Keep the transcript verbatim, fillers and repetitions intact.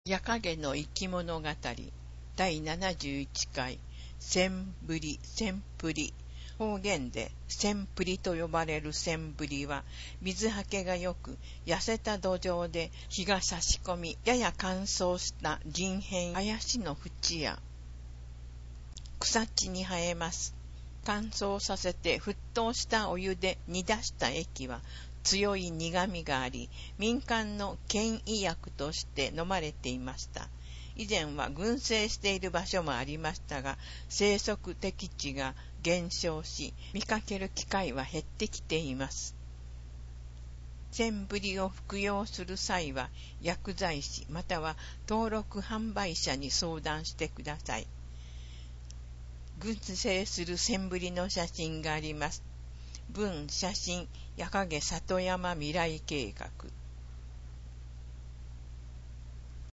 夜影の生き物語だいななじゅういちかいセンブリ、センプリ。方言でセンプリと呼ばれるセンブリは水はけがよく、痩せた土壌で日が差し込み、やや乾燥した人片林の縁や草地に生えます。乾燥させて沸騰したお湯で煮出した液は強い苦みがあり、民間の検医薬として飲まれていました。以前は群生している場所もありましたが、生息適地が減少し、見かける機会は減ってきています。センブリを服用する際は、薬剤師または登録販売者に相談してください。群生するセンブリの写真があります。文写真、夜影里山未来計画。